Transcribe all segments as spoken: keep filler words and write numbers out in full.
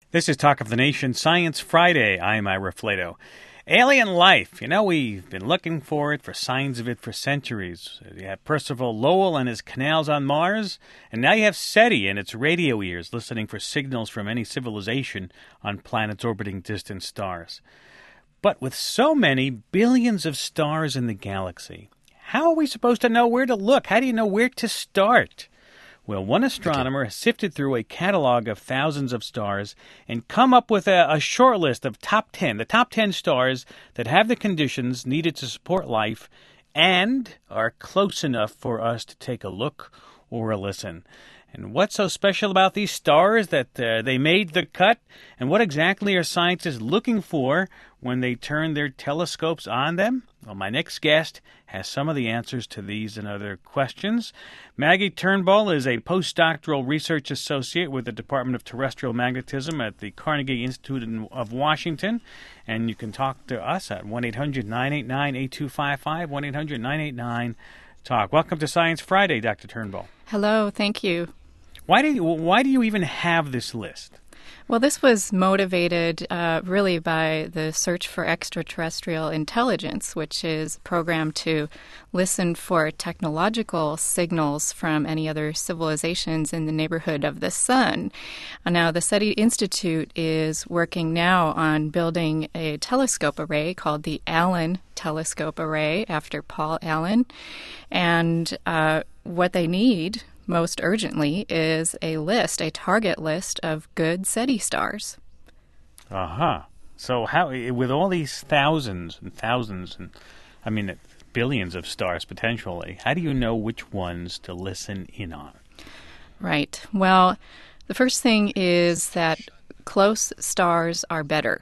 This is Talk of the Nation Science Friday. I'm Ira Flato. Alien life. You know, we've been looking for it, for signs of it for centuries. You have Percival Lowell and his canals on Mars, and now you have SETI and its radio ears listening for signals from any civilization on planets orbiting distant stars. But with so many billions of stars in the galaxy, how are we supposed to know where to look? How do you know where to start? Well, one astronomer has sifted through a catalog of thousands of stars and come up with a, a short list of top ten, the top ten stars that have the conditions needed to support life and are close enough for us to take a look or a listen. And what's so special about these stars that uh, they made the cut? And what exactly are scientists looking for when they turn their telescopes on them? Well, my next guest has some of the answers to these and other questions. Maggie Turnbull is a postdoctoral research associate with the Department of Terrestrial Magnetism at the Carnegie Institute of Washington. And you can talk to us at one eight hundred nine eight nine eight two five five, one eight hundred nine eight nine talk. Welcome to Science Friday, Doctor Turnbull. Hello, thank you. Why do you, why do you even have this list? Well, this was motivated uh, really by the search for extraterrestrial intelligence, which is programmed to listen for technological signals from any other civilizations in the neighborhood of the sun. Uh, now, the SETI Institute is working now on building a telescope array called the Allen Telescope Array after Paul Allen. And uh, what they need most urgently is a list, a target list of good SETI stars. Uh-huh. So how, with all these thousands and thousands, and I mean billions of stars potentially, how do you know which ones to listen in on? Right. Well, the first thing is that close stars are better,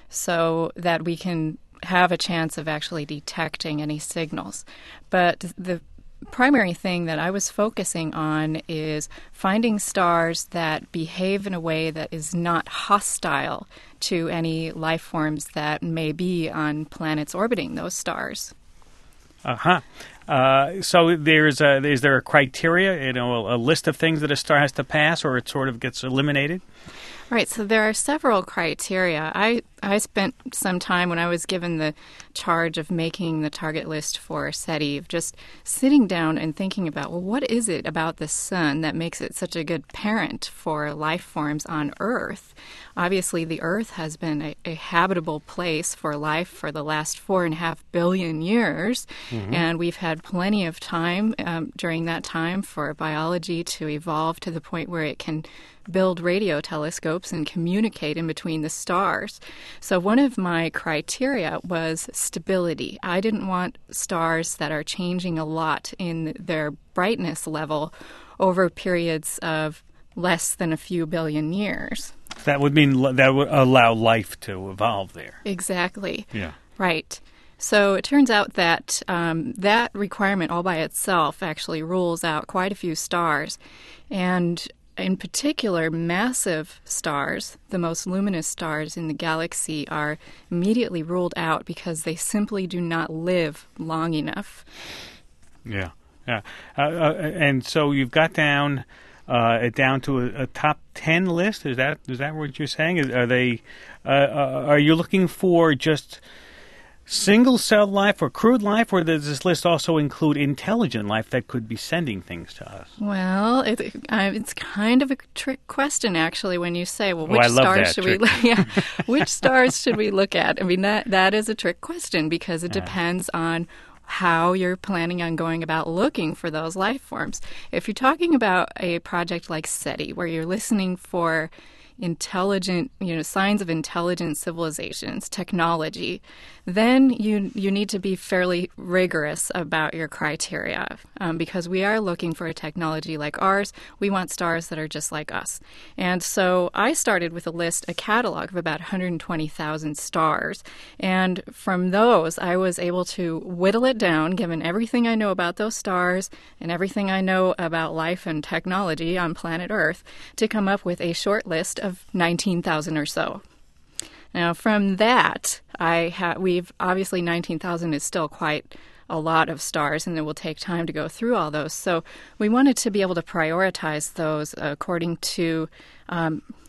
so that we can have a chance of actually detecting any signals. But the primary thing that I was focusing on is finding stars that behave in a way that is not hostile to any life forms that may be on planets orbiting those stars. Uh-huh. Uh, so there's a, is there a criteria, you know, a, a list of things that a star has to pass, or it sort of gets eliminated? Right, so there are several criteria. I, I spent some time when I was given the charge of making the target list for SETI, of just sitting down and thinking about, well, what is it about the sun that makes it such a good parent for life forms on Earth? Obviously, the Earth has been a, a habitable place for life for the last four and a half billion years, mm-hmm. and we've had plenty of time um, during that time for biology to evolve to the point where it can build radio telescopes and communicate in between the stars. So one of my criteria was stability. I didn't want stars that are changing a lot in their brightness level over periods of less than a few billion years. That would mean that would allow life to evolve there. Exactly. Yeah. Right. So it turns out that um, that requirement all by itself actually rules out quite a few stars. And in particular, massive stars, the most luminous stars in the galaxy, are immediately ruled out because they simply do not live long enough. Yeah, yeah. Uh, uh, and so you've got down uh, down to a, a top ten list. Is that is that what you're saying? Is, are they? Uh, uh, are you looking for just single-cell life or crude life, or does this list also include intelligent life that could be sending things to us? Well, it, uh, it's kind of a trick question, actually, when you say, well, which oh, I love stars that should trick. we look yeah, which stars should we look at? I mean, that that is a trick question because it uh. depends on how you're planning on going about looking for those life forms. If you're talking about a project like SETI, where you're listening for intelligent, you know, signs of intelligent civilizations, technology, then you you need to be fairly rigorous about your criteria um, because we are looking for a technology like ours. We want stars that are just like us. And so I started with a list, a catalog of about one hundred twenty thousand stars. And from those, I was able to whittle it down, given everything I know about those stars and everything I know about life and technology on planet Earth, to come up with a short list of nineteen thousand or so. Now, from that, I ha- we've obviously nineteen thousand is still quite a lot of stars, and it will take time to go through all those. So we wanted to be able to prioritize those according to um,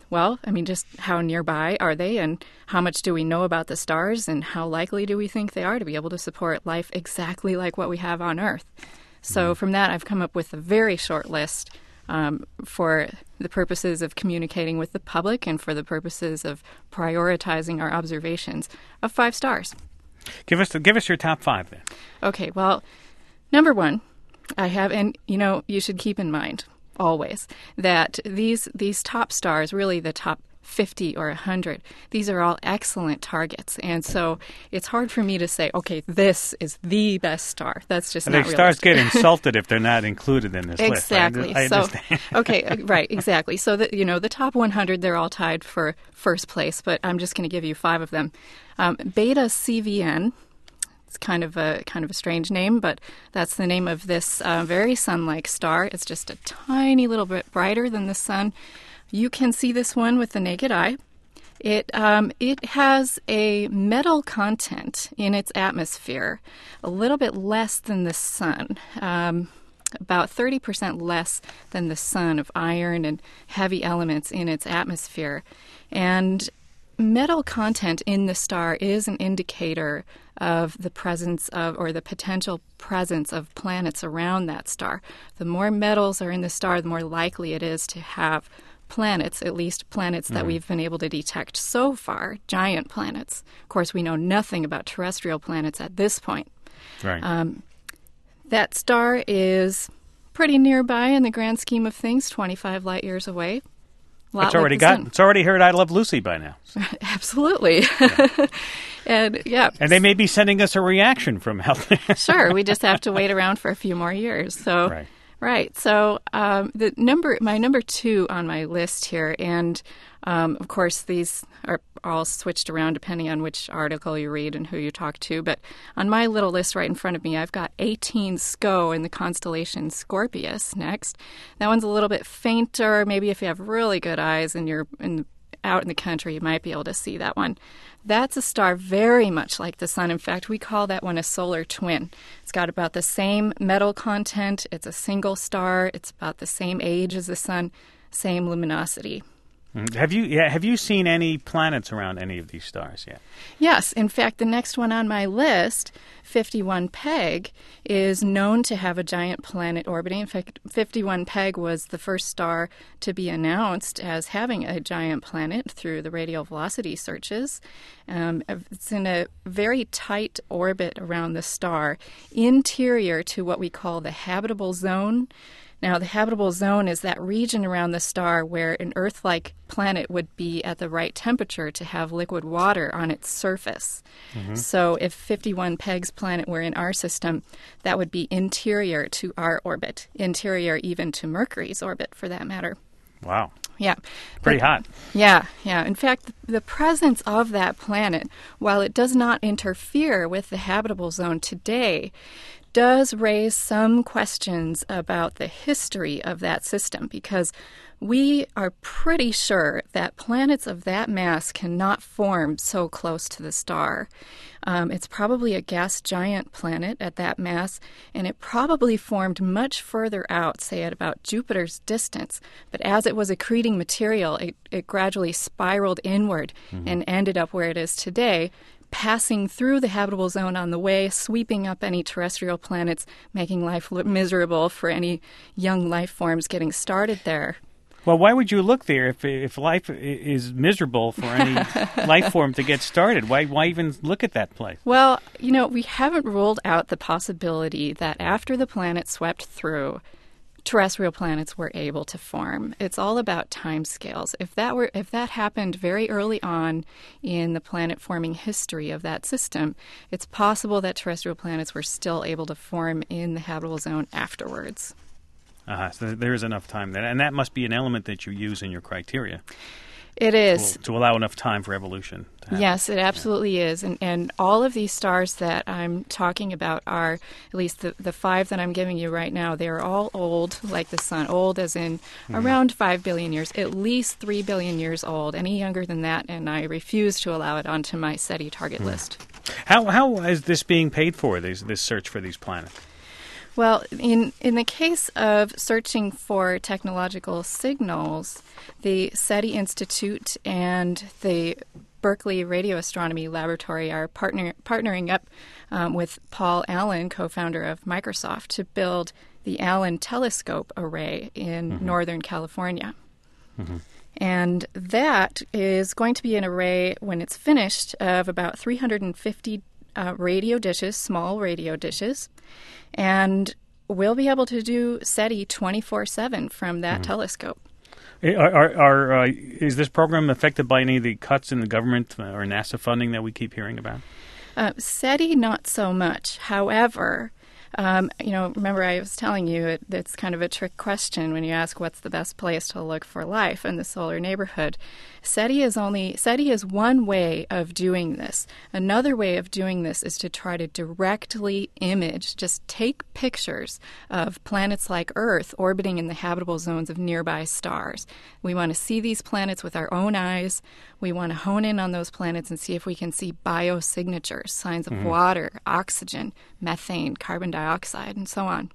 well, I mean, just how nearby are they, and how much do we know about the stars, and how likely do we think they are to be able to support life exactly like what we have on Earth? So from that, I've come up with a very short list um, for the purposes of communicating with the public and for the purposes of prioritizing our observations of five stars. Give us give us your top five then. Okay, well, number one, I have, and you know, you should keep in mind always that these these top stars, really the top fifty or one hundred, these are all excellent targets. And so it's hard for me to say, okay, this is the best star. That's just I not think stars realistic. get insulted if they're not included in this Exactly. list. I, I so, understand. okay, uh, right, exactly. So, the, you know, the top one hundred, they're all tied for first place, but I'm just going to give you five of them. Um, Beta C V N. It's kind of a kind of a strange name, but that's the name of this uh, very sun-like star. It's just a tiny little bit brighter than the sun. You can see this one with the naked eye. It um, it has a metal content in its atmosphere, a little bit less than the sun, um, about thirty percent less than the sun of iron and heavy elements in its atmosphere. And metal content in the star is an indicator of the presence of, or the potential presence of planets around that star. The more metals are in the star, the more likely it is to have planets, at least planets that mm. we've been able to detect so far, giant planets. Of course, we know nothing about terrestrial planets at this point. Right. Um, that star is pretty nearby in the grand scheme of things, twenty-five light years away. It's already like got. It's already heard "I Love Lucy" by now. Absolutely, yeah. and yeah, and they may be sending us a reaction from out there. Sure, we just have to wait around for a few more years. So, right, right. So, um, the number, my number two on my list here, and um, of course these are all switched around depending on which article you read and who you talk to. But on my little list right in front of me, I've got eighteen S C O in the constellation Scorpius next. That one's a little bit fainter. Maybe if you have really good eyes and you're in, out in the country, you might be able to see that one. That's a star very much like the sun. In fact, we call that one a solar twin. It's got about the same metal content. It's a single star. It's about the same age as the sun, same luminosity. Have you yeah, have you seen any planets around any of these stars yet? Yes. In fact, the next one on my list, fifty-one Peg, is known to have a giant planet orbiting. In fact, fifty-one Peg was the first star to be announced as having a giant planet through the radial velocity searches. Um, it's in a very tight orbit around the star, interior to what we call the habitable zone. Now, the habitable zone is that region around the star where an Earth-like planet would be at the right temperature to have liquid water on its surface. Mm-hmm. So if fifty-one Peg's planet were in our system, that would be interior to our orbit, interior even to Mercury's orbit, for that matter. Wow. Yeah. Pretty but, hot. Yeah, yeah. In fact, the, the presence of that planet, while it does not interfere with the habitable zone today, does raise some questions about the history of that system, because we are pretty sure that planets of that mass cannot form so close to the star. Um, it's probably a gas giant planet at that mass, and it probably formed much further out, say at about Jupiter's distance. But as it was accreting material, it, it gradually spiraled inward mm-hmm. and ended up where it is today, passing through the habitable zone on the way, sweeping up any terrestrial planets, making life miserable for any young life forms getting started there. Well, why would you look there if if life is miserable for any life form to get started? Why why even look at that place? Well, you know, we haven't ruled out the possibility that after the planet swept through, terrestrial planets were able to form. It's all about timescales. If that were if that happened very early on in the planet forming history of that system, it's possible that terrestrial planets were still able to form in the habitable zone afterwards. Uh-huh. So there is enough time there. And that must be an element that you use in your criteria. It is. To, to allow enough time for evolution to happen. Yes, it absolutely yeah. is. And and all of these stars that I'm talking about are, at least the, the five that I'm giving you right now, they're all old, like the sun. Old as in mm-hmm. around five billion years, at least three billion years old. Any younger than that, and I refuse to allow it onto my SETI target mm. list. How How is this being paid for, this, this search for these planets? Well, in, in the case of searching for technological signals, the SETI Institute and the Berkeley Radio Astronomy Laboratory are partner, partnering up um, with Paul Allen, co-founder of Microsoft, to build the Allen Telescope Array in mm-hmm. Northern California. Mm-hmm. And that is going to be an array, when it's finished, of about three hundred fifty uh, radio dishes, small radio dishes. And we'll be able to do SETI twenty-four seven from that mm-hmm. telescope. Are, are, are, uh, is this program affected by any of the cuts in the government or NASA funding that we keep hearing about? Uh, SETI, not so much. However, um, you know, remember I was telling you it, it's kind of a trick question when you ask what's the best place to look for life in the solar neighborhood. SETI is only SETI is one way of doing this. Another way of doing this is to try to directly image, just take pictures of planets like Earth orbiting in the habitable zones of nearby stars. We want to see these planets with our own eyes. We want to hone in on those planets and see if we can see biosignatures, signs of mm-hmm. water, oxygen, methane, carbon dioxide, and so on.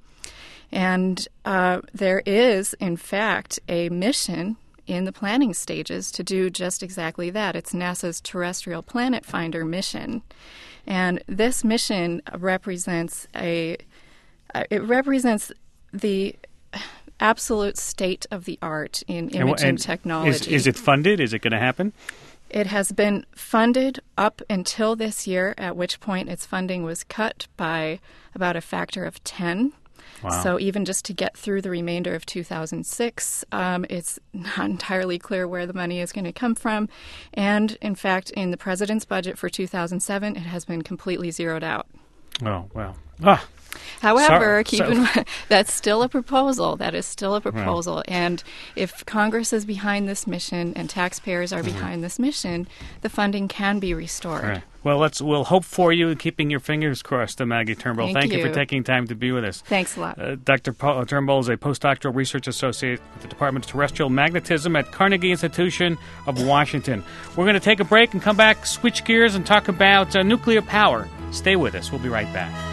And uh, there is, in fact, a mission in the planning stages to do just exactly that. It's NASA's Terrestrial Planet Finder mission. And this mission represents a it represents the absolute state of the art in imaging and, and technology. Is, is it funded? Is it going to happen? It has been funded up until this year, at which point its funding was cut by about a factor of ten. Wow. So even just to get through the remainder of two thousand six, um, it's not entirely clear where the money is going to come from. And in fact, in the president's budget for two thousand seven, it has been completely zeroed out. Oh, well. Ah. However, Sorry. keep so, in mind, that's still a proposal. That is still a proposal. Right. And if Congress is behind this mission and taxpayers are mm-hmm. behind this mission, the funding can be restored. Right. Well, let's we'll hope for you, keeping your fingers crossed, uh, Maggie Turnbull. Thank, Thank you. you for taking time to be with us. Thanks a lot. Uh, Doctor Paul Turnbull is a postdoctoral research associate with the Department of Terrestrial Magnetism at Carnegie Institution of Washington. We're going to take a break and come back, switch gears, and talk about uh, nuclear power. Stay with us. We'll be right back.